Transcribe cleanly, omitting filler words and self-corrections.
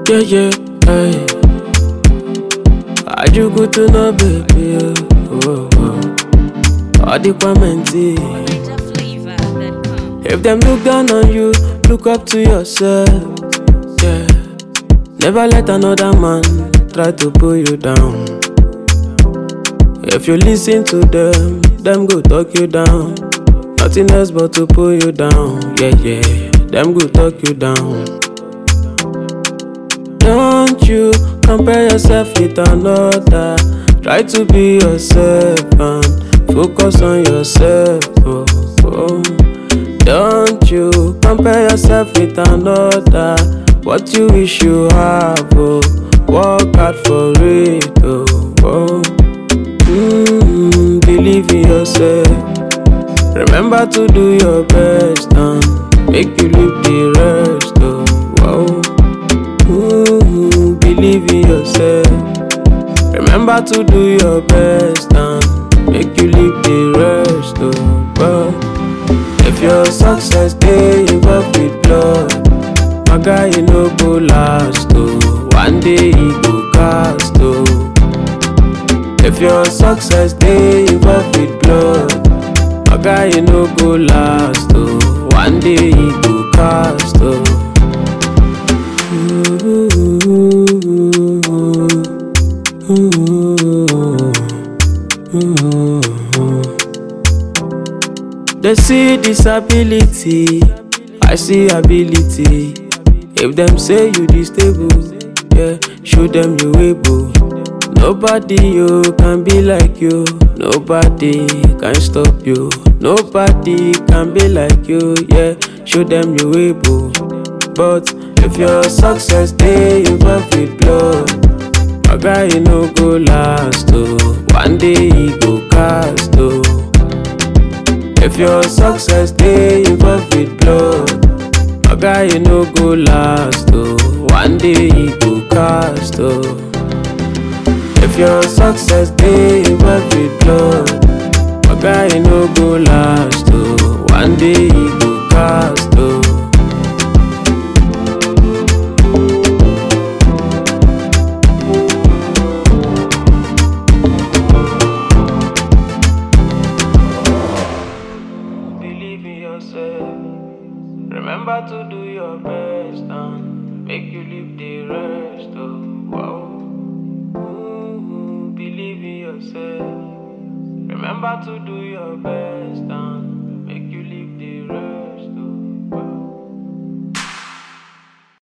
Yeah, yeah, hey. How'd you go to know, baby? Oh, oh. All the comments. If them look down on you, look up to yourself. Yeah. Never let another man try to pull you down. If you listen to them go talk you down. Nothing else but to pull you down. Yeah, yeah. Them go talk you down. Don't you compare yourself with another. Try to be yourself and focus on yourself. Oh, oh. Don't you compare yourself with another. What you wish you have, oh, work hard for it, oh, oh. Believe in yourself. Remember to do your best and make you leave the rest, oh, oh. Believe in yourself. Remember to do your best and make you leave the rest, oh, oh. If your success dey involved with blood, my guy, you no go last, oh. One day he go cast, oh. If your success dey involved with blood, my guy, you no go last, oh. One day he go cast, oh. They see disability, I see ability. If them say you this stable, yeah, show them you able. Nobody you can be like you. Nobody can stop you. Nobody can be like you, yeah. Show them you able. But if your success dey involved with blood, my guy, you no go last, oh. One day he go cast, oh. If your success dey involved with blood, my guy, you no go last, oh. One day he go cast, oh. If your success dey involved with blood, my guy, you no go last, oh. One day he go cast, oh. Remember to do your best and make you leave the rest, oh, wow. Believe in yourself. Remember to do your best and